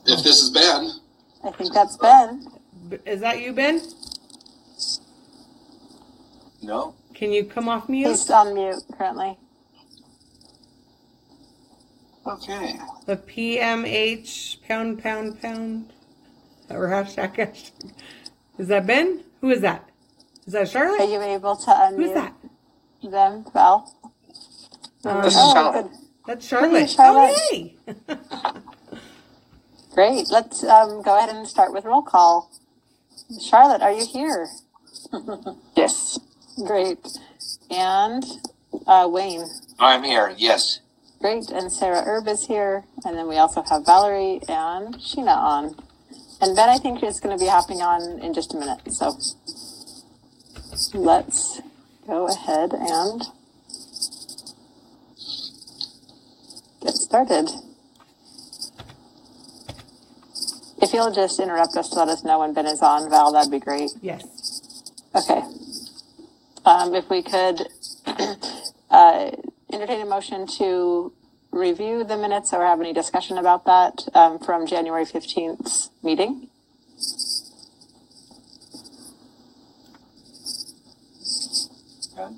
If this is Ben. I think that's Ben. Is that you, Ben? No. Can you come off mute? He's on mute currently. Okay. The PMH pound or hashtag. Is that Ben? Who is that? Is that Charlotte? Are you able to unmute? Who's that? Them, Val? This is Charlotte. That's Charlotte. Hey, Charlotte. Oh, hey. Great. Let's go ahead and start with roll call. Charlotte, are you here? Yes. Great. And Wayne. I'm here. Yes. Great. And Sarah Erb is here. And then we also have Valerie and Sheena on. And Ben, I think, is going to be hopping on in just a minute. So let's go ahead and get started. If you'll just interrupt us to let us know when Ben is on, Val, that'd be great. Yes. Okay. If we could entertain a motion to review the minutes or have any discussion about that from January 15th's meeting. Okay.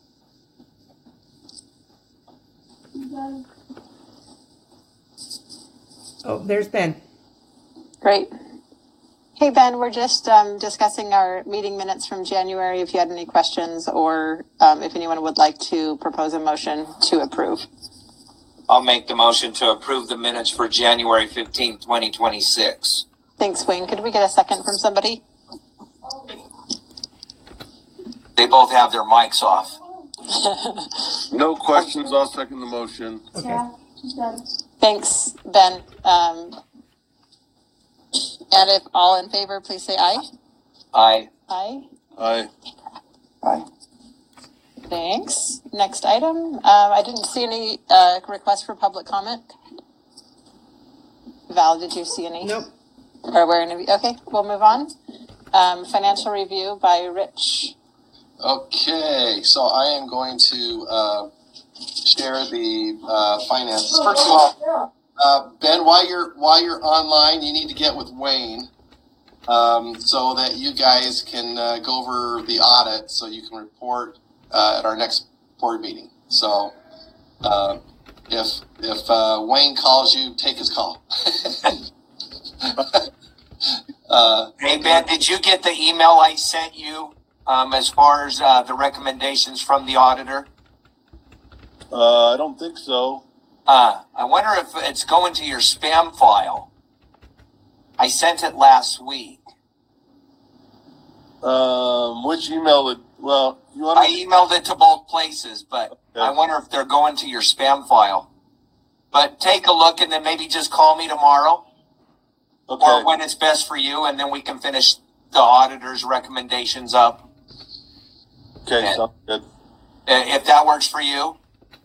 Oh, there's Ben. Great. Hey, Ben, we're just discussing our meeting minutes from January. If you had any questions or if anyone would like to propose a motion to approve. I'll make the motion to approve the minutes for January 15th, 2026. Thanks, Wayne. Could we get a second from somebody? They both have their mics off. No questions. I'll second the motion. Okay. Thanks, Ben. And if all in favor, please say aye. Aye. Aye. Aye. Aye. Thanks. Next item. I didn't see any requests for public comment. Val, did you see any? Nope. Or where any? Okay, we'll move on. Financial review by Rich. Okay, so I am going to share the finances. First of all, Ben, while you're online, you need to get with Wayne so that you guys can go over the audit, so you can report at our next board meeting. So if Wayne calls you, take his call. Hey, Ben, did you get the email I sent you as far as the recommendations from the auditor? I don't think so. I wonder if it's going to your spam file. I sent it last week. Which email? Well, you want I emailed it to both places, but okay. I wonder if they're going to your spam file. But take a look and then maybe just call me tomorrow Okay. or when it's best for you, and then we can finish the auditor's recommendations up. Okay. Sounds good. If that works for you.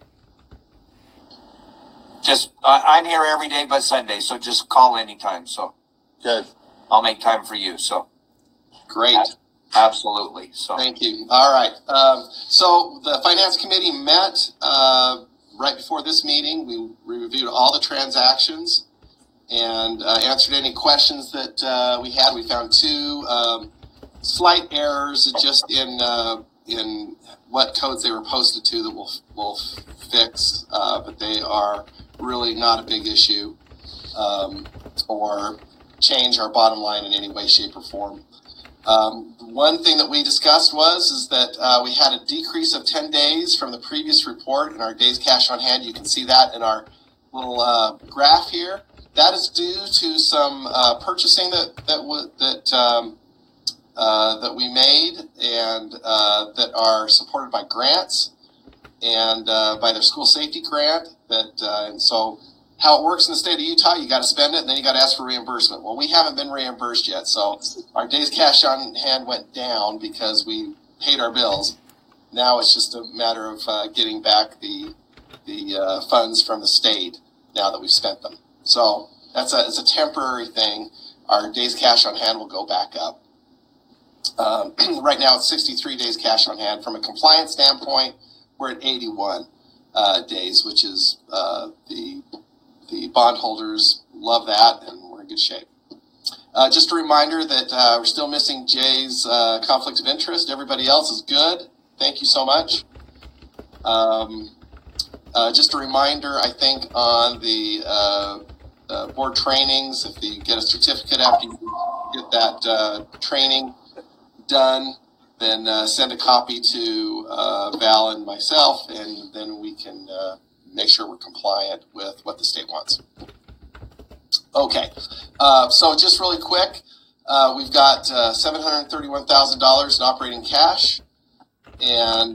Just, I'm here every day but Sunday, so just call anytime. So Okay. I'll make time for you. So Great. absolutely. So Thank you. All right. So the Finance Committee met right before this meeting. We reviewed all the transactions and answered any questions that we had. We found two slight errors just in what codes they were posted to that we'll fix, but they are really not a big issue or change our bottom line in any way, shape, or form. One thing that we discussed is that we had a decrease of 10 days from the previous report in our days cash on hand. You can see that in our little graph here. That is due to some purchasing that we made and that are supported by grants and by their school safety grant. And so how it works in the state of Utah, you got to spend it and then you got to ask for reimbursement. Well, we haven't been reimbursed yet, so our days cash on hand went down because we paid our bills. Now it's just a matter of getting back the funds from the state now that we've spent them. So it's a temporary thing. Our days cash on hand will go back up. Right now it's 63 days cash on hand. From a compliance standpoint, we're at 81 days, which is the bondholders love that, and we're in good shape. Just a reminder that we're still missing Jay's conflict of interest. Everybody else is good. Thank you so much. Just a reminder, I think, on the board trainings, if you get a certificate after you get that training done, then send a copy to Val and myself, and then we can make sure we're compliant with what the state wants. Okay, so just really quick, we've got $731,000 in operating cash, and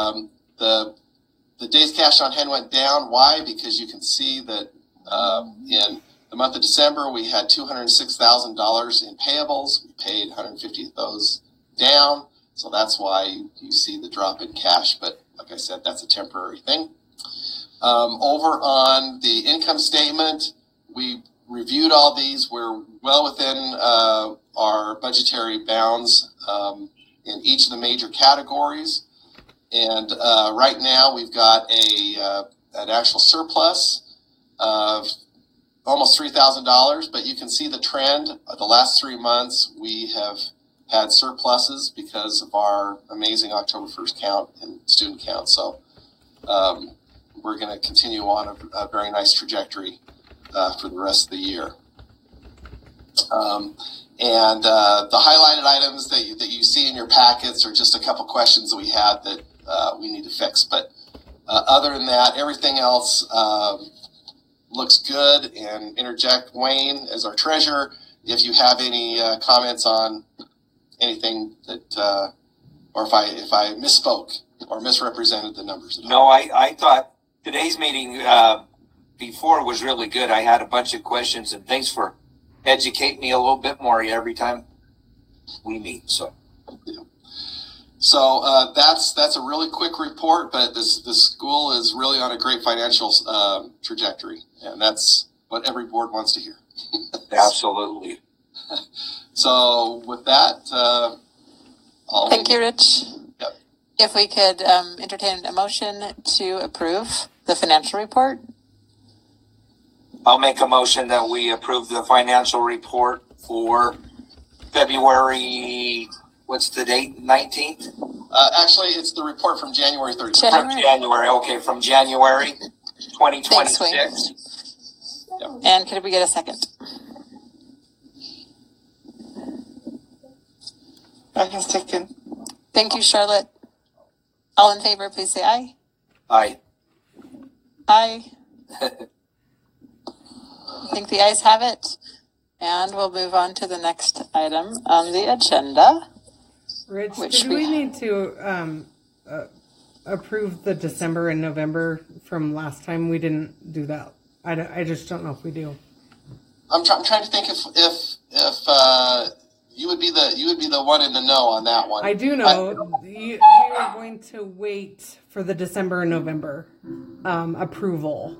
the days cash on hand went down. Why? Because you can see that in the month of December, we had $206,000 in payables. We paid 150 of those down. So that's why you see the drop in cash. But like I said, that's a temporary thing. Over on the income statement, we reviewed all these. We're well within our budgetary bounds in each of the major categories. And right now we've got an actual surplus of almost $3,000, but you can see the trend. The last 3 months we have had surpluses because of our amazing October 1st count and student count. So we're going to continue on a very nice trajectory for the rest of the year. And the highlighted items that you see in your packets are just a couple questions that we had that we need to fix. But other than that, everything else looks good. And interject Wayne as our treasurer if you have any comments on anything that, or if I misspoke or misrepresented the numbers. No, I thought today's meeting before was really good. I had a bunch of questions, and thanks for educating me a little bit more every time we meet. So, yeah. So that's a really quick report, but this school is really on a great financial trajectory, and that's what every board wants to hear. Absolutely. So with that, Thank you, Rich. Yep. If we could entertain a motion to approve the financial report. I'll make a motion that we approve the financial report for February, what's the date, 19th? Actually, it's the report from January 30th. From January, okay, from January 2026. Thanks, Wayne. Yep. And could we get a second? I can second. Thank you, Charlotte. All in favor, please say aye. Aye. Aye. I think the ayes have it. And we'll move on to the next item on the agenda. Rich, Which did we need to approve the December and November from last time? We didn't do that. I just don't know if we do. I'm trying to think if you would be the one in the know on that one. I do know we are going to wait for the December and November approval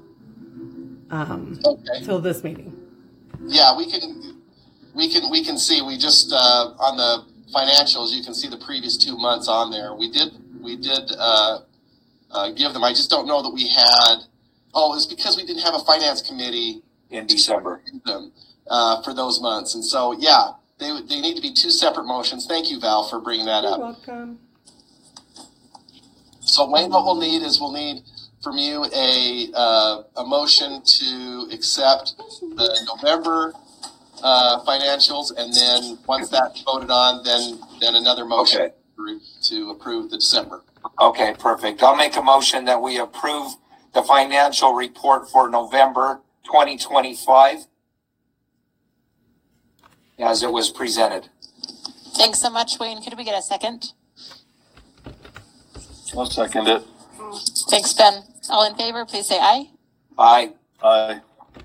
till this meeting. Yeah, we can see. We just on the financials, you can see the previous 2 months on there. We did give them. I just don't know that we had. Oh, it's because we didn't have a finance committee in December for those months, and so yeah, they need to be two separate motions. Thank you, Val, for bringing that up. You're welcome. So Wayne, what we'll need from you a motion to accept the November financials, and then once that's voted on, then another motion to approve the December. Okay, perfect. I'll make a motion that we approve the financial report for November 2025 as it was presented. Thanks so much, Wayne. Could we get a second? I'll second it. Thanks, Ben. All in favor, please say aye. Aye. Aye.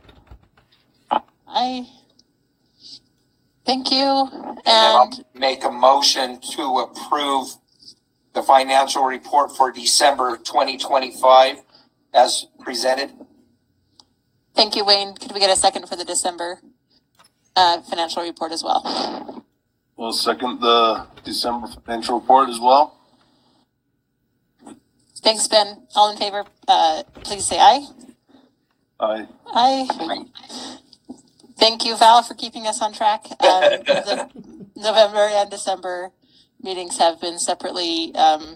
Aye. Thank you. And I'll make a motion to approve the financial report for December 2025 as presented. Thank you, Wayne. Could we get a second for the December financial report as well? We'll second the December financial report as well. Thanks, Ben. All in favor, please say aye. Aye. Aye. Thank you, Val, for keeping us on track. The November and December meetings have been separately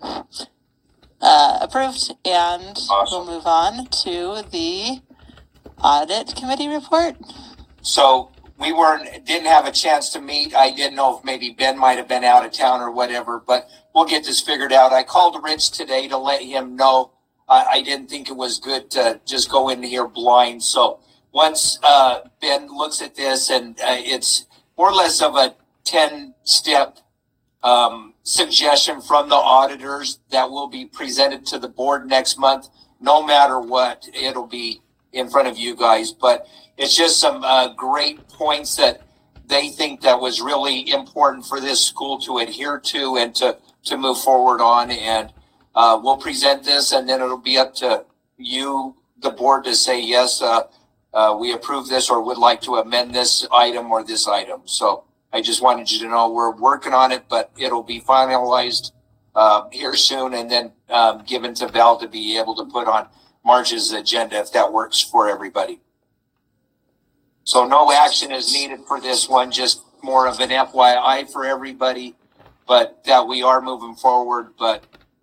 approved, and Awesome. we'll move on to the audit committee report. So we didn't have a chance to meet. I didn't know if maybe Ben might have been out of town or whatever, but we'll get this figured out. I called Rich today to let him know I didn't think it was good to just go in here blind. So once Ben looks at this, and it's more or less of a 10-step suggestion from the auditors that will be presented to the board next month. No matter what, it'll be in front of you guys. But it's just some great points that they think that was really important for this school to adhere to and to move forward on. And we'll present this, and then it'll be up to you, the board, to say, yes, we approve this or would like to amend this item or this item. So I just wanted you to know we're working on it, but it'll be finalized here soon, and then given to Val to be able to put on March's agenda if that works for everybody. So no action is needed for this one, just more of an FYI for everybody, but that we are moving forward. But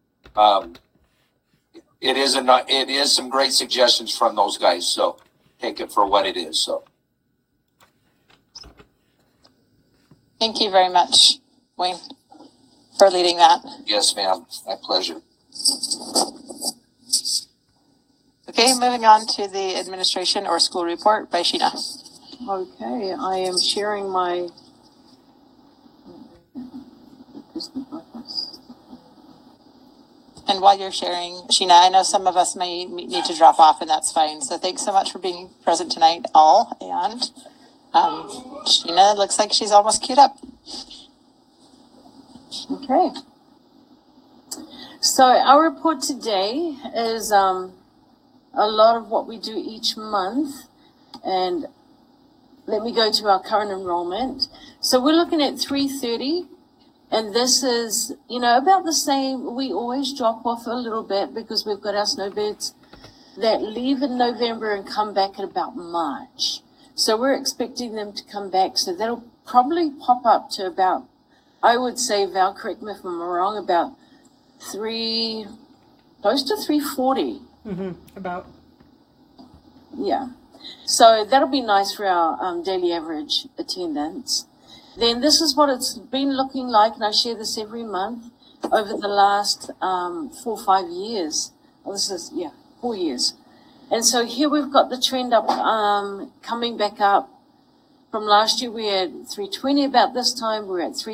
it is some great suggestions from those guys, so take it for what it is. So Thank you very much, Wayne, for leading that. yes, ma'am, my pleasure. Okay, moving on to the administration or school report by Sheena. Okay, I am sharing my. And while you're sharing, Sheena, I know some of us may need to drop off, and that's fine. So thanks so much for being present tonight, all. And Sheena looks like she's almost queued up. Okay. So our report today is a lot of what we do each month, and let me go to our current enrollment. So we're looking at 330, and this is, about the same. We always drop off a little bit because we've got our snowbirds that leave in November and come back at about March. So we're expecting them to come back. So that'll probably pop up to about, I would say, Val, correct me if I'm wrong, about close to 340. About. Yeah. So that'll be nice for our daily average attendance. Then this is what it's been looking like, and I share this every month over the last 4 or 5 years. Oh, 4 years. And so here we've got the trend up, coming back up. From last year we had 320 about this time. We're at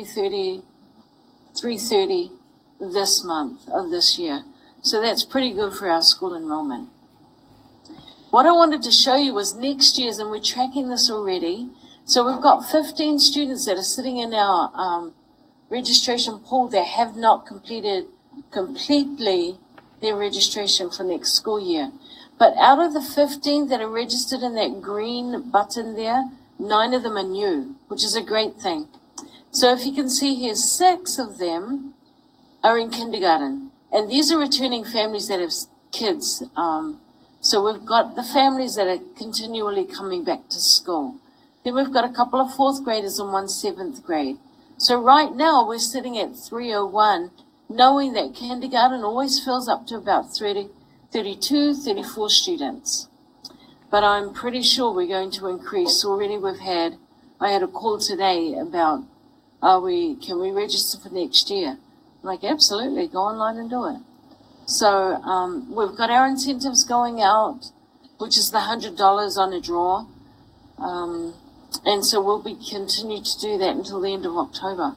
330 this month of this year. So that's pretty good for our school enrollment. What I wanted to show you was next year's, and we're tracking this already. So we've got 15 students that are sitting in our registration pool that have not completed completely their registration for next school year. But out of the 15 that are registered in that green button there, 9 of them are new, which is a great thing. So if you can see here, 6 of them are in kindergarten. And these are returning families that have kids. So we've got the families that are continually coming back to school. Then we've got a couple of 4th graders and 1 7th grade. So right now we're sitting at 301, knowing that kindergarten always fills up to about 32, 34 students. But I'm pretty sure we're going to increase. Already I had a call today about, can we register for next year? I'm like, absolutely, go online and do it. So we've got our incentives going out, which is the $100 on a draw. And so we'll continue to do that until the end of October.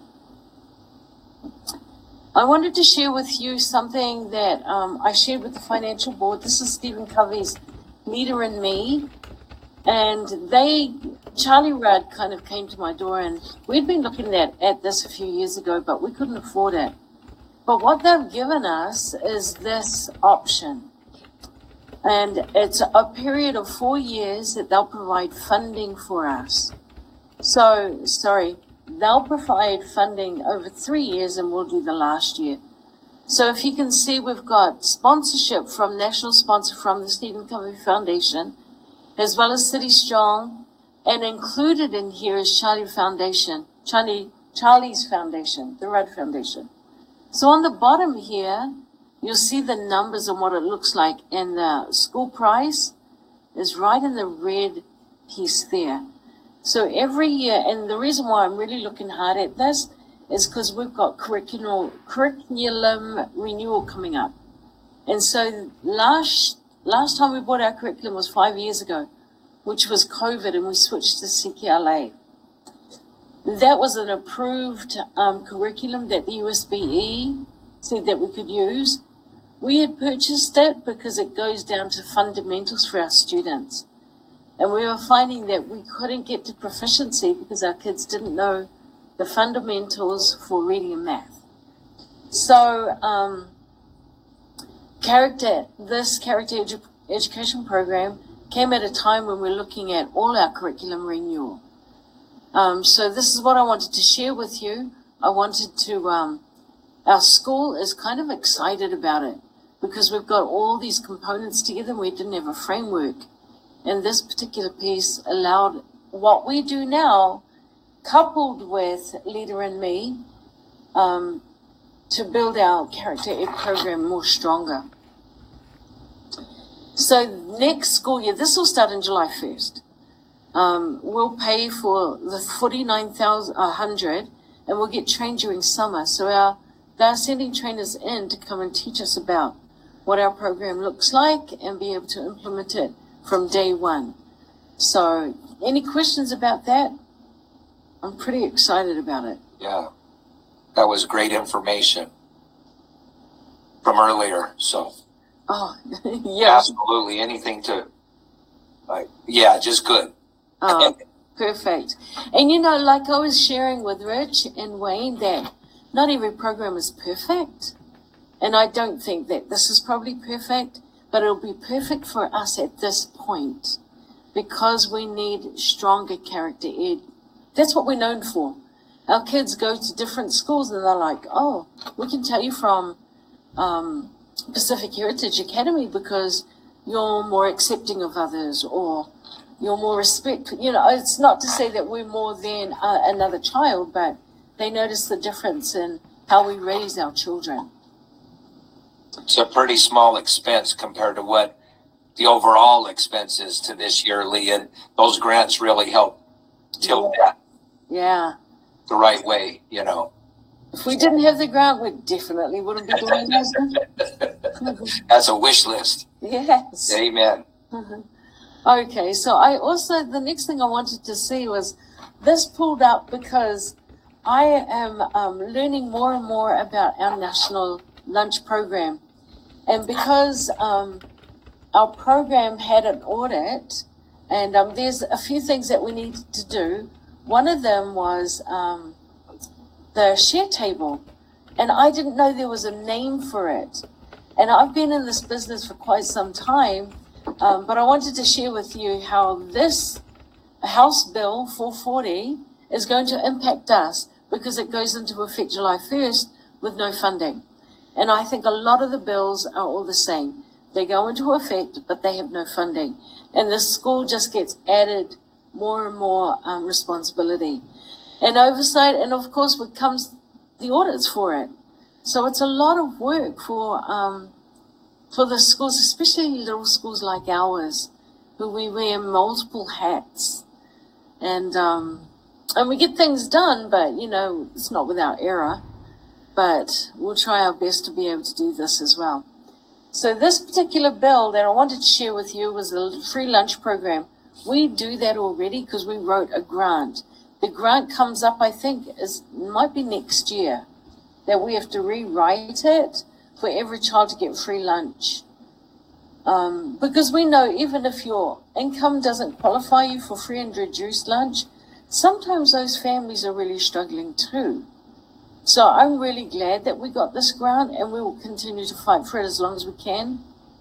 I wanted to share with you something that I shared with the financial board. This is Stephen Covey's Leader in Me. And Charlie Rudd kind of came to my door, and we'd been looking at this a few years ago, but we couldn't afford it. But what they've given us is this option. And it's a period of 4 years that they'll provide funding for us. They'll provide funding over 3 years, and we'll do the last year. So if you can see, we've got sponsorship from national sponsor from the Stephen Covey Foundation, as well as City Strong, And included in here is Charlie's Foundation, the Rudd Foundation. So on the bottom here, you'll see the numbers and what it looks like. And the school price is right in the red piece there. So every year, and the reason why I'm really looking hard at this is because we've got curriculum renewal coming up. And so last time we bought our curriculum was 5 years ago, which was COVID, and we switched to CKLA. That was an approved curriculum that the USBE said that we could use. We had purchased it because it goes down to fundamentals for our students. And we were finding that we couldn't get to proficiency because our kids didn't know the fundamentals for reading and math. So this character education program came at a time when we're looking at all our curriculum renewal. So this is what I wanted to share with you. I wanted to, our school is kind of excited about it because we've got all these components together and we didn't have a framework. And this particular piece allowed what we do now, coupled with Leader and Me, to build our character ed program more stronger. So next school year, this will start on July 1st. We'll pay for the $49,100 and we'll get trained during summer. So they're sending trainers in to come and teach us about what our program looks like and be able to implement it from day one. So any questions about that? I'm pretty excited about it. Yeah, that was great information from earlier. So, oh, yeah, absolutely anything to, yeah, just good. Oh, perfect. And you know, like I was sharing with Rich and Wayne, that not every program is perfect. And I don't think that this is probably perfect, but it'll be perfect for us at this point because we need stronger character ed. That's what we're known for. Our kids go to different schools and they're like, oh, we can tell you from Pacific Heritage Academy because you're more accepting of others or you're more respectful. You know, it's not to say that we're more than another child, but they notice the difference in how we raise our children. It's a pretty small expense compared to what the overall expense is to this year, Lee, and those grants really help tilt that the right way, you know. If we didn't have the grant, we definitely wouldn't be doing this. That's a wish list. Yes. Amen. Okay, so the next thing I wanted to see was this pulled up because I am learning more and more about our national lunch program. And because our program had an audit and there's a few things that we needed to do. One of them was the share table. And I didn't know there was a name for it. And I've been in this business for quite some time, but I wanted to share with you how this House Bill 440 is going to impact us because it goes into effect July 1st with no funding. And I think a lot of the bills are all the same. They go into effect, but they have no funding. And the school just gets added more and more responsibility and oversight. And of course, what comes the audits for it. So it's a lot of work for the schools, especially little schools like ours, who we wear multiple hats. And we get things done, but, you know, it's not without error. But we'll try our best to be able to do this as well. So this particular bill that I wanted to share with you was the free lunch program. We do that already because we wrote a grant. The grant comes up, I think, might be next year, that we have to rewrite it for every child to get free lunch. Because we know even if your income doesn't qualify you for free and reduced lunch, sometimes those families are really struggling too. So I'm really glad that we got this grant and we will continue to fight for it as long as we can.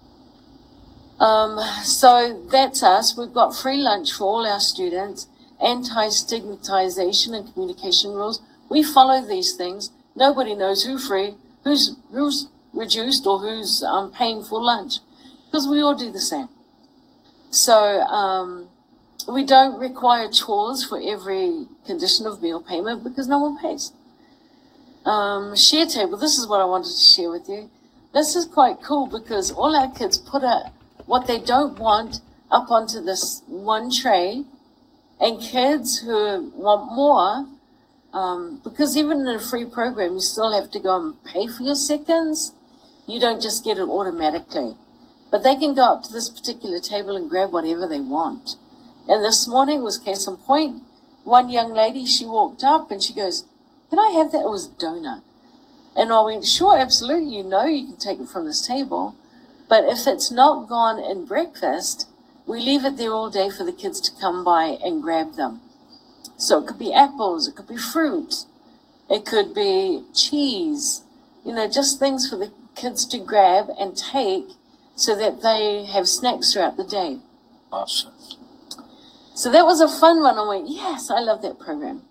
So that's us. We've got free lunch for all our students, anti-stigmatization and communication rules. We follow these things. Nobody knows who's reduced or who's paying for lunch because we all do the same. So we don't require chores for every condition of meal payment because no one pays. Share table, this is what I wanted to share with you. This is quite cool because all our kids put what they don't want up onto this one tray, and kids who want more, because even in a free program, you still have to go and pay for your seconds. You don't just get it automatically. But they can go up to this particular table and grab whatever they want. And this morning was case in point. One young lady, she walked up and she goes, "Can I have that?" It was a donut. And I went, "Sure, absolutely. You know you can take it from this table. But if it's not gone in breakfast, we leave it there all day for the kids to come by and grab them." So it could be apples, it could be fruit, it could be cheese, just things for the kids to grab and take so that they have snacks throughout the day. Awesome. So that was a fun one. I went, yes, I love that program.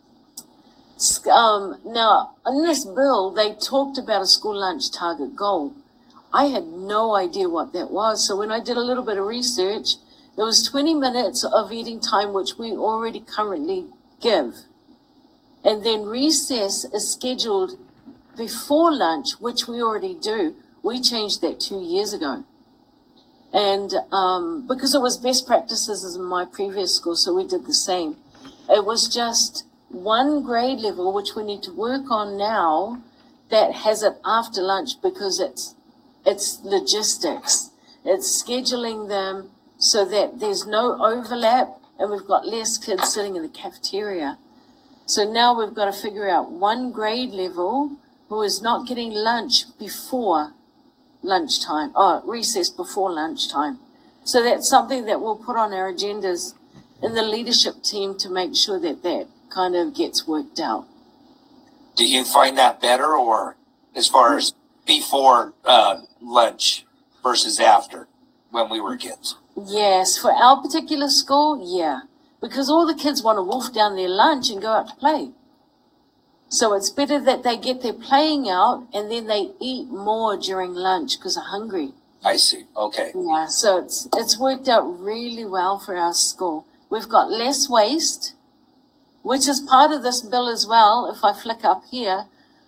Now, in this bill, they talked about a school lunch target goal. I had no idea what that was. So when I did a little bit of research, there was 20 minutes of eating time, which we already currently give. And then recess is scheduled before lunch, which we already do. We changed that 2 years ago. And because it was best practices in my previous school, so we did the same. It was just one grade level, which we need to work on now, that has it after lunch because it's logistics. It's scheduling them so that there's no overlap and we've got less kids sitting in the cafeteria. So now we've got to figure out one grade level who is not getting lunch before lunchtime, recess before lunchtime. So that's something that we'll put on our agendas in the leadership team to make sure that that kind of gets worked out. Do you find that better, or as far as before lunch versus after when we were kids? Yes, for our particular school, yeah. Because all the kids want to wolf down their lunch and go out to play. So it's better that they get their playing out and then they eat more during lunch because they're hungry. I see. Okay. Yeah, so it's worked out really well for our school. We've got less waste, which is part of this bill as well. If I flick up here,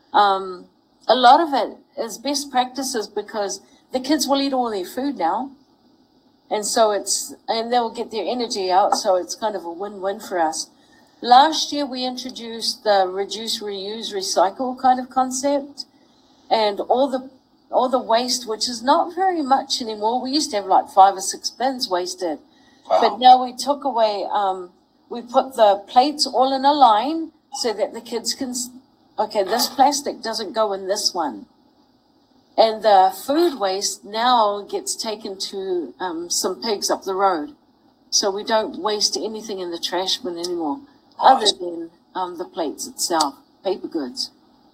a lot of it is best practices because the kids will eat all their food now. And so and they'll get their energy out. So it's kind of a win-win for us. Last year, we introduced the reduce, reuse, recycle kind of concept, and all the waste, which is not very much anymore. We used to have like 5 or 6 bins wasted, Wow. but now we took away. We put the plates all in a line so that the kids can. Okay, this plastic doesn't go in this one, and the food waste now gets taken to some pigs up the road, so we don't waste anything in the trash bin anymore. Other than the plates itself, paper goods.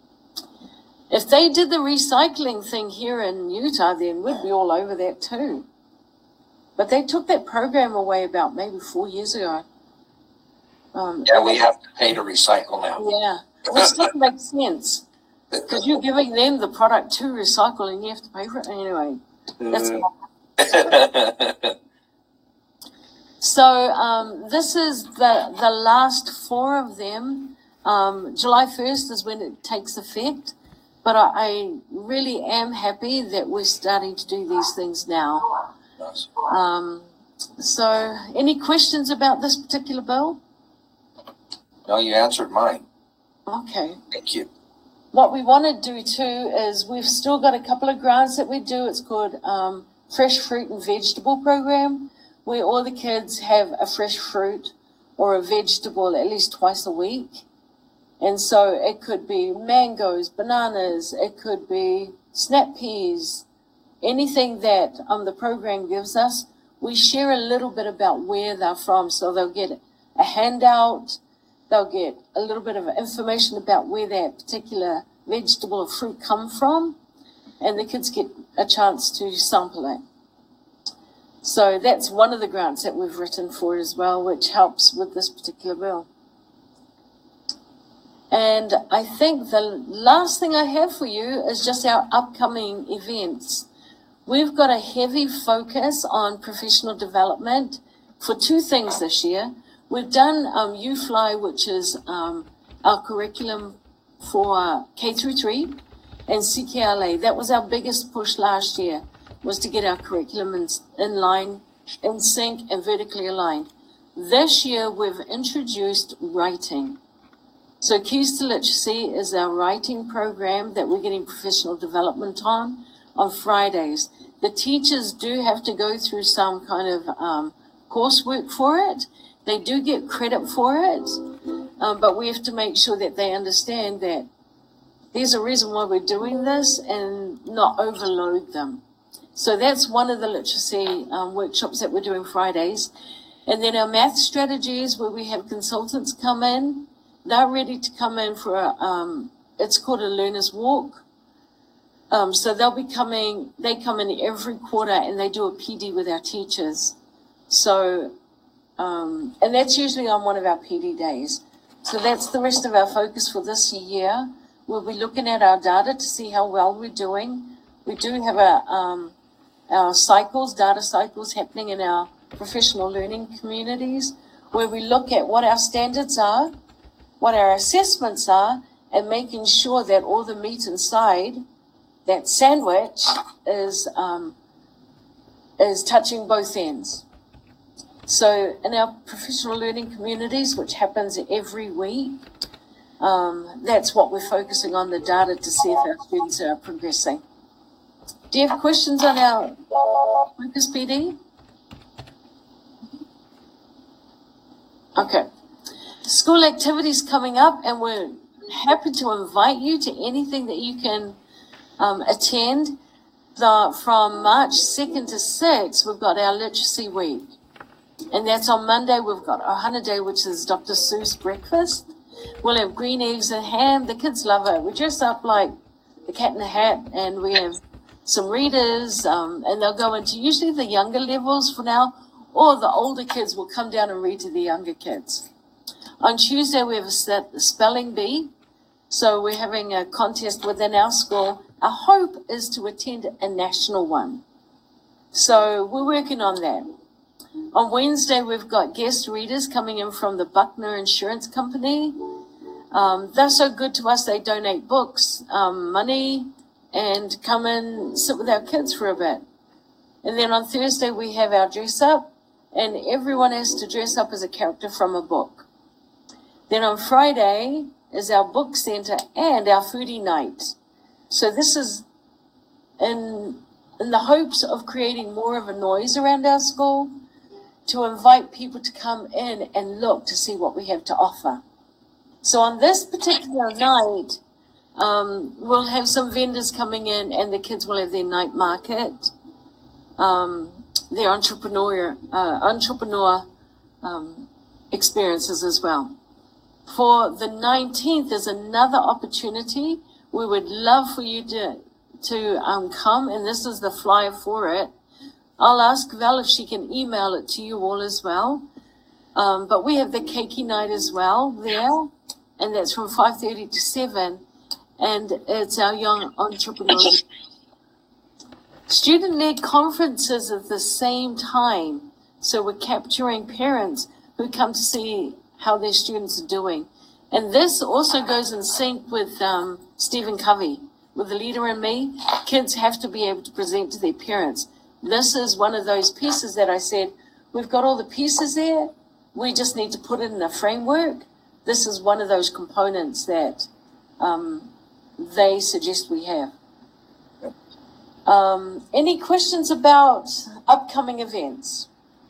If they did the recycling thing here in Utah, then we'd be all over that too. But they took that program away about maybe 4 years ago. Yeah, we have to pay to recycle now. Yeah, which doesn't make sense. Because you're giving them the product to recycle and you have to pay for it anyway. That's So this is the last 4 of them. July 1st is when it takes effect. But I really am happy that we're starting to do these things now. So any questions about this particular bill? No, you answered mine. Okay. Thank you. What we want to do too is we've still got a couple of grants that we do. It's called Fresh Fruit and Vegetable Program, where all the kids have a fresh fruit or a vegetable at least twice a week. And so it could be mangoes, bananas, it could be snap peas, anything that the program gives us. We share a little bit about where they're from, so they'll get a handout, they'll get a little bit of information about where that particular vegetable or fruit come from, and the kids get a chance to sample it. So that's one of the grants that we've written for as well, which helps with this particular bill. And I think the last thing I have for you is just our upcoming events. We've got a heavy focus on professional development for two things this year. We've done UFly, which is our curriculum for K through 3, and CKLA. That was our biggest push last year, was to get our curriculum in line, in sync, and vertically aligned. This year, we've introduced writing. So Keys to Literacy is our writing program that we're getting professional development on Fridays. The teachers do have to go through some kind of coursework for it. They do get credit for it, but we have to make sure that they understand that there's a reason why we're doing this and not overload them. So that's one of the literacy workshops that we're doing Fridays. And then our math strategies, where we have consultants come in. They're ready to come in for it's called a learner's walk. So they come in every quarter and they do a PD with our teachers. So, and that's usually on one of our PD days. So that's the rest of our focus for this year. We'll be looking at our data to see how well we're doing. We do have our cycles, data cycles happening in our professional learning communities, where we look at what our standards are, what our assessments are, and making sure that all the meat inside that sandwich is touching both ends. So in our professional learning communities, which happens every week, that's what we're focusing on, the data, to see if our students are progressing. Do you have questions on our Focus PD? Okay. School activities coming up, and we're happy to invite you to anything that you can attend. From March 2nd to 6th, we've got our Literacy Week. And that's on Monday. We've got Ohana Day, which is Dr. Seuss breakfast. We'll have green eggs and ham. The kids love it. We dress up like the Cat in the Hat, and we have some readers, and they'll go into usually the younger levels for now, or the older kids will come down and read to the younger kids. On Tuesday, we have a spelling bee. So we're having a contest within our school. Our hope is to attend a national one. So we're working on that. On Wednesday, we've got guest readers coming in from the Buckner Insurance Company. They're so good to us, they donate books, money, and come and sit with our kids for a bit. And then on Thursday, we have our dress up, and everyone has to dress up as a character from a book. Then on Friday is our book center and our foodie night. So this is in the hopes of creating more of a noise around our school, to invite people to come in and look to see what we have to offer. So on this particular night, we'll have some vendors coming in, and the kids will have their night market, their entrepreneur experiences as well. For the 19th is another opportunity. We would love for you to come, and this is the flyer for it. I'll ask Val if she can email it to you all as well. But we have the Keiki night as well there, and that's from 5:30 to 7, and it's our young entrepreneurs. Student-led conferences at the same time, so we're capturing parents who come to see how their students are doing. And this also goes in sync with Stephen Covey, with The Leader in Me. Kids have to be able to present to their parents. This is one of those pieces that I said, we've got all the pieces there, we just need to put it in a framework. This is one of those components that they suggest we have. Any questions about upcoming events?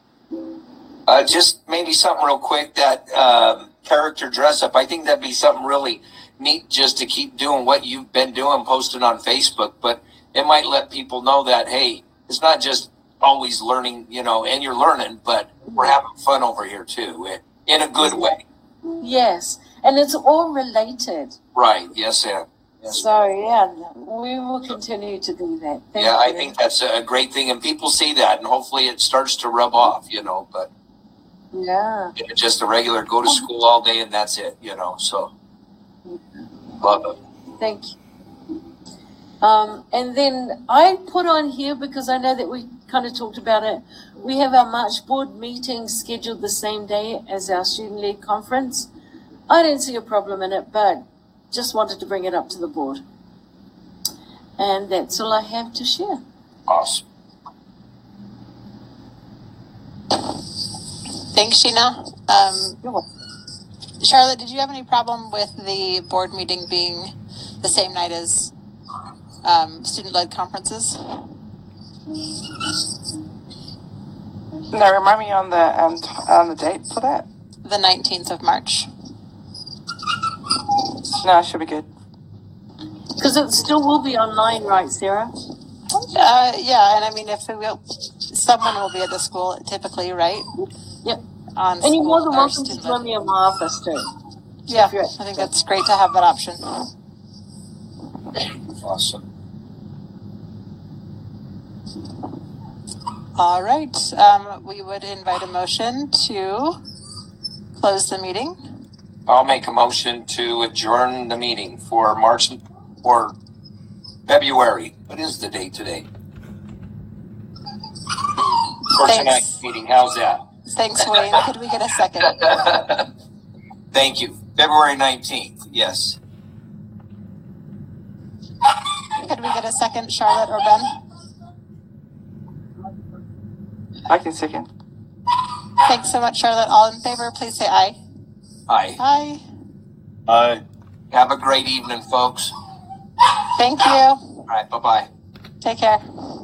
Just maybe something real quick, that character dress up. I think that'd be something really neat, just to keep doing what you've been doing, posting on Facebook. But it might let people know that, hey, it's not just always learning, and you're learning, but we're having fun over here too, in a good way. Yes, and it's all related. Right, yes, Sam. Yes. So, yeah, we will continue to do that. Thank you. I think that's a great thing, and people see that, and hopefully it starts to rub off, but yeah, it's just a regular go to school all day and that's it, so love it. Thank you. And then I put on here, because I know that we kind of talked about it, we have our March board meeting scheduled the same day as our student-led conference. I don't see a problem in it, but just wanted to bring it up to the board. And that's all I have to share. Awesome. Thanks, Sheena. Charlotte, did you have any problem with the board meeting being the same night as student-led conferences? Now, remind me on the date for that. The 19th of March. No, it should be good. Because it still will be online, right, Sarah? Yeah, and I mean, if someone will be at the school typically, right? Yep. On And you're more than or welcome to student-led. join me in my office too. Yeah, If you're- I think that's great to have that option. Awesome. All right, we would invite a motion to close the meeting. I'll make a motion to adjourn the meeting for March or February. What is the date today? For Thanks. tonight's meeting. How's that? Thanks, Wayne. Could we get a second? Thank you. February 19th. Yes. Could we get a second, Charlotte or Ben? I can second. Thanks so much, Charlotte. All in favor, please say aye. Aye. Aye. Aye. Have a great evening, folks. Thank you. All right. Bye-bye. Take care.